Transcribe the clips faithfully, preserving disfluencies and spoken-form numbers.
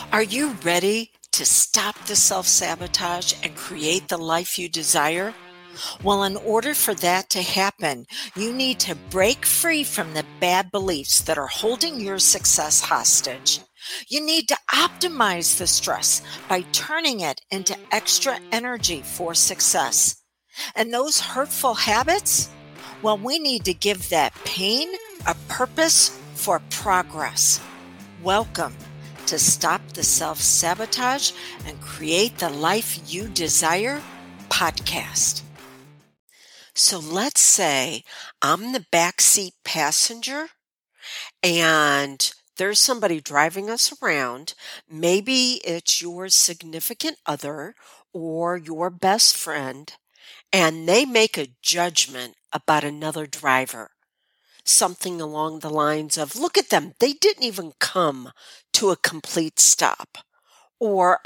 Are you ready to stop the self-sabotage and create the life you desire? Well, in order for that to happen, you need to break free from the bad beliefs that are holding your success hostage. You need to optimize the stress by turning it into extra energy for success. And those hurtful habits? Well, we need to give that pain a purpose for progress. Welcome to Stop the Self-Sabotage and Create the Life You Desire podcast. So let's say I'm the backseat passenger and there's somebody driving us around. Maybe it's your significant other or your best friend, and they make a judgment about another driver. Something along the lines of, look at them, they didn't even come to a complete stop. Or,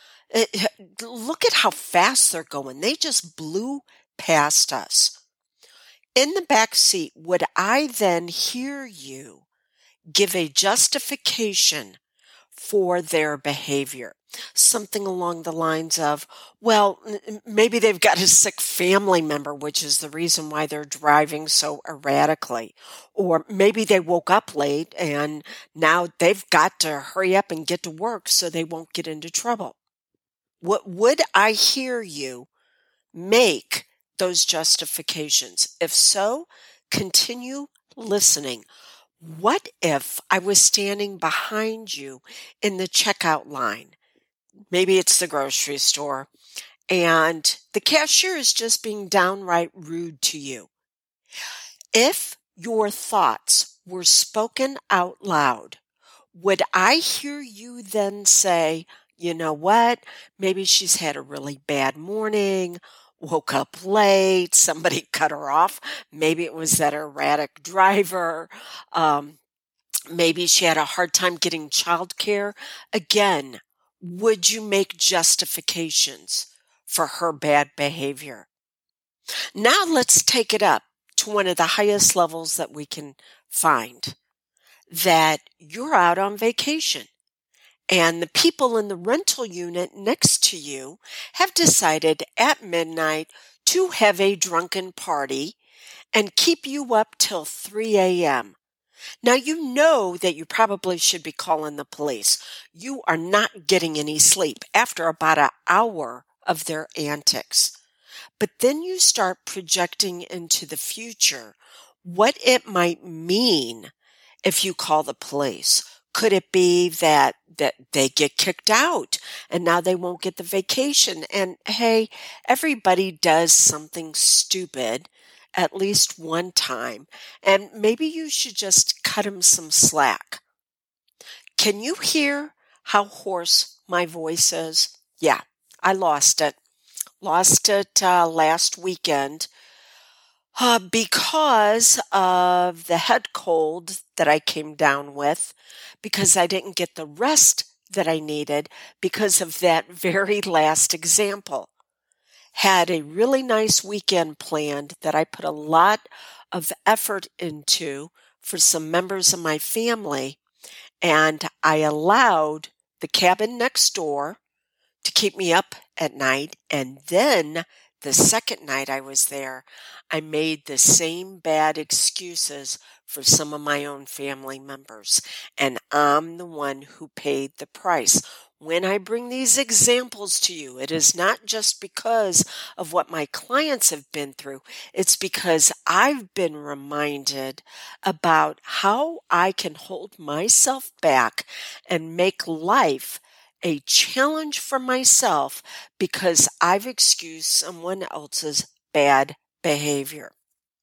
look at how fast they're going. They just blew past us. In the back seat, would I then hear you give a justification for their behavior? Something along the lines of, well, maybe they've got a sick family member, which is the reason why they're driving so erratically. Or maybe they woke up late and now they've got to hurry up and get to work so they won't get into trouble. What would I hear you make those justifications? If so, continue listening. What if I was standing behind you in the checkout line? Maybe it's the grocery store, and the cashier is just being downright rude to you. If your thoughts were spoken out loud, would I hear you then say, you know what, maybe she's had a really bad morning, woke up late, somebody cut her off, maybe it was that erratic driver, um, maybe she had a hard time getting childcare. Again, would you make justifications for her bad behavior? Now let's take it up to one of the highest levels that we can find, that you're out on vacation and the people in the rental unit next to you have decided at midnight to have a drunken party and keep you up till three a.m. Now, you know that you probably should be calling the police. You are not getting any sleep after about an hour of their antics. But then you start projecting into the future what it might mean if you call the police. Could it be that, that they get kicked out and now they won't get the vacation? And hey, everybody does something stupid at least one time, and maybe you should just cut him some slack. Can you hear how hoarse my voice is? Yeah, I lost it. Lost it uh, last weekend uh, because of the head cold that I came down with, because I didn't get the rest that I needed because of that very last example. Had a really nice weekend planned that I put a lot of effort into for some members of my family, and I allowed the cabin next door to keep me up at night, and then the second night I was there, I made the same bad excuses for some of my own family members, and I'm the one who paid the price. When I bring these examples to you, it is not just because of what my clients have been through. It's because I've been reminded about how I can hold myself back and make life a challenge for myself because I've excused someone else's bad behavior.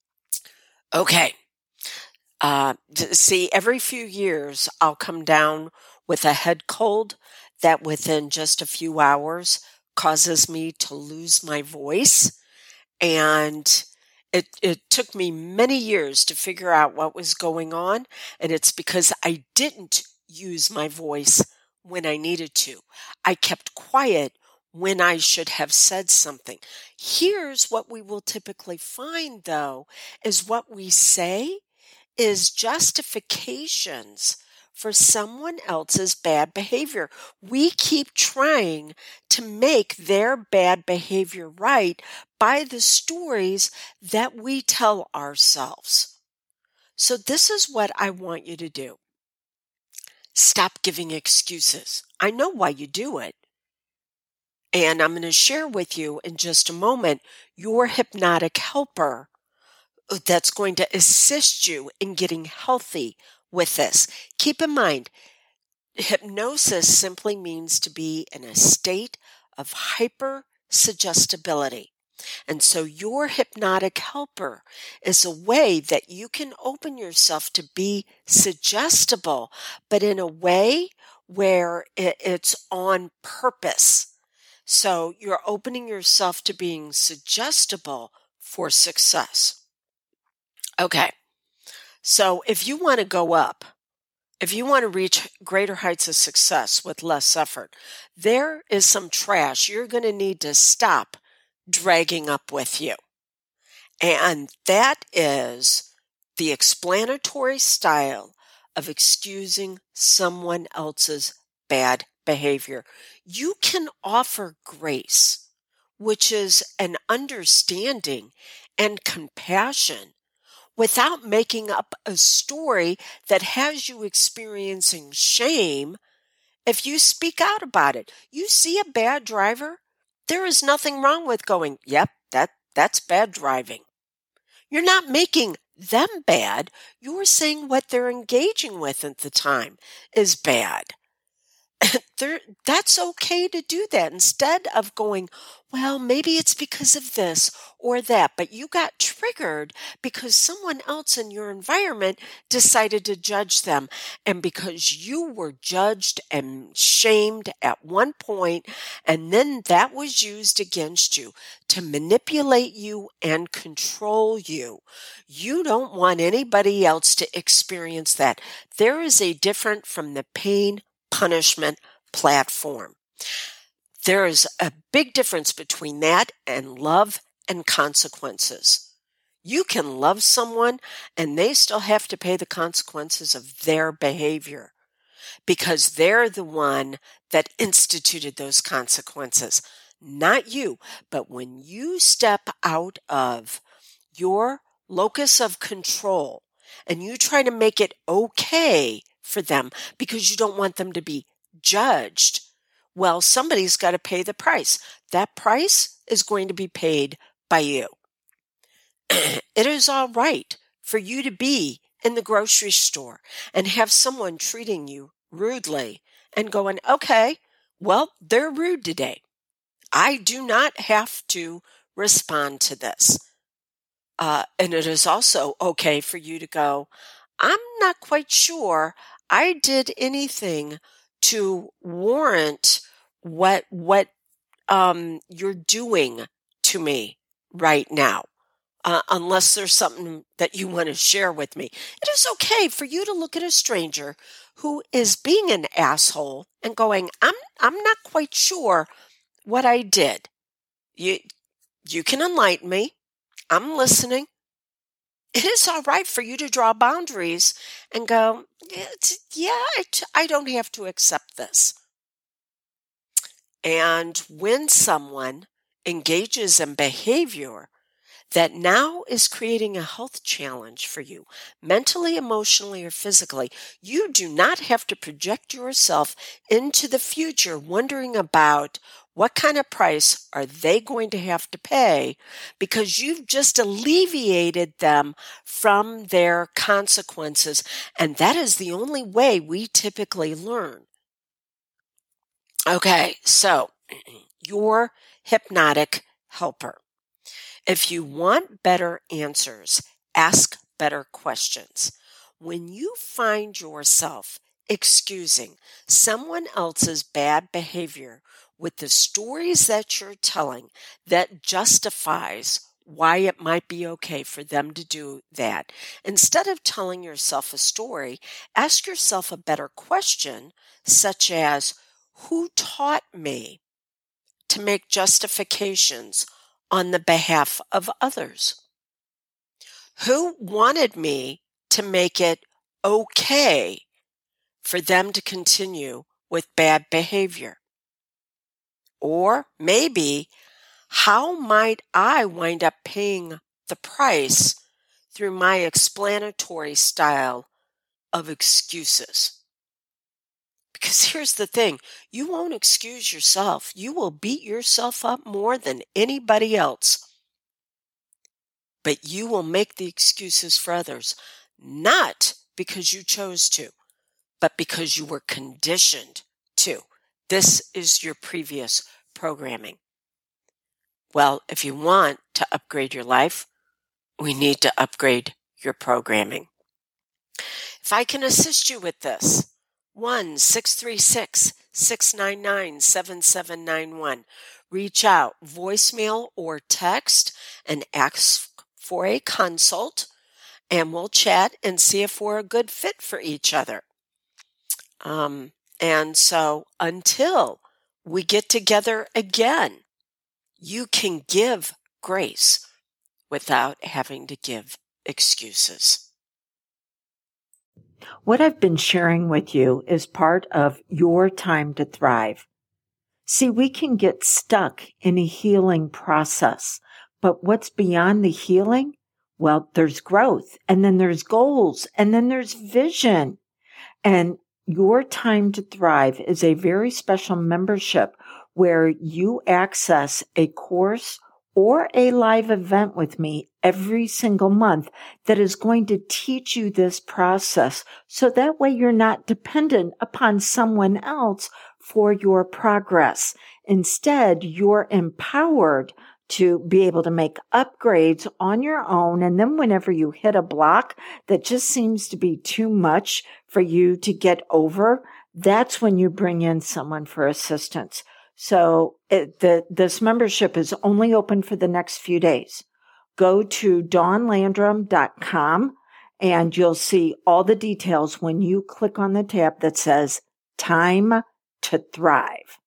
Okay. Uh, see, every few years I'll come down with a head cold that within just a few hours causes me to lose my voice. And it, it took me many years to figure out what was going on. And it's because I didn't use my voice when I needed to. I kept quiet when I should have said something. Here's what we will typically find, though, is what we say is justifications for someone else's bad behavior. We keep trying to make their bad behavior right by the stories that we tell ourselves. So this is what I want you to do. Stop giving excuses. I know why you do it. And I'm going to share with you in just a moment your hypnotic helper that's going to assist you in getting healthy with this. Keep in mind, hypnosis simply means to be in a state of hyper suggestibility. And so your hypnotic helper is a way that you can open yourself to be suggestible, but in a way where it's on purpose. So you're opening yourself to being suggestible for success. Okay, so if you want to go up, if you want to reach greater heights of success with less effort, there is some trash you're going to need to stop dragging up with you. And that is the explanatory style of excusing someone else's bad behavior. You can offer grace, which is an understanding and compassion, without making up a story that has you experiencing shame if you speak out about it. You see a bad driver, there is nothing wrong with going, yep, that, that's bad driving. You're not making them bad. You're saying what they're engaging with at the time is bad. That's okay to do that instead of going, well, maybe it's because of this or that, but you got triggered because someone else in your environment decided to judge them. And because you were judged and shamed at one point, and then that was used against you to manipulate you and control you. You don't want anybody else to experience that. There is a difference from the pain punishment platform. There is a big difference between that and love and consequences. You can love someone and they still have to pay the consequences of their behavior because they're the one that instituted those consequences, not you. But when you step out of your locus of control and you try to make it okay for them because you don't want them to be judged, well, somebody's got to pay the price. That price is going to be paid by you. It is all right for you to be in the grocery store and have someone treating you rudely and going, okay, well, they're rude today. I do not have to respond to this. Uh, and it is also okay for you to go, I'm not quite sure I did anything to warrant what what um, you're doing to me right now, uh, unless there's something that you want to share with me. It is okay for you to look at a stranger who is being an asshole and going, I'm I'm not quite sure what I did. You you can enlighten me. I'm listening. It is all right for you to draw boundaries and go, yeah, I, I don't have to accept this. And when someone engages in behavior that now is creating a health challenge for you, mentally, emotionally, or physically, you do not have to project yourself into the future wondering about what kind of price are they going to have to pay because you've just alleviated them from their consequences. And that is the only way we typically learn. Okay, so your hypnotic helper. If you want better answers, ask better questions. When you find yourself excusing someone else's bad behavior with the stories that you're telling that justifies why it might be okay for them to do that, instead of telling yourself a story, ask yourself a better question, such as, who taught me to make justifications on the behalf of others? Who wanted me to make it okay for them to continue with bad behavior? Or maybe, how might I wind up paying the price through my explanatory style of excuses? Because here's the thing, you won't excuse yourself. You will beat yourself up more than anybody else. But you will make the excuses for others, not because you chose to, but because you were conditioned to. This is your previous programming. Well, if you want to upgrade your life, we need to upgrade your programming. If I can assist you with this, one six three six, six nine nine, seven seven nine one. Reach out, voicemail or text, and ask for a consult, and we'll chat and see if we're a good fit for each other. Um, and so until we get together again, you can give grace without having to give excuses. What I've been sharing with you is part of your time to thrive. See, we can get stuck in a healing process, but what's beyond the healing? Well, there's growth, and then there's goals, and then there's vision. And your time to thrive is a very special membership where you access a course or a live event with me every single month that is going to teach you this process. So that way you're not dependent upon someone else for your progress. Instead, you're empowered to be able to make upgrades on your own. And then whenever you hit a block that just seems to be too much for you to get over, that's when you bring in someone for assistance. So it, the, this membership is only open for the next few days. Go to dawn landrum dot com and you'll see all the details when you click on the tab that says Time to Thrive.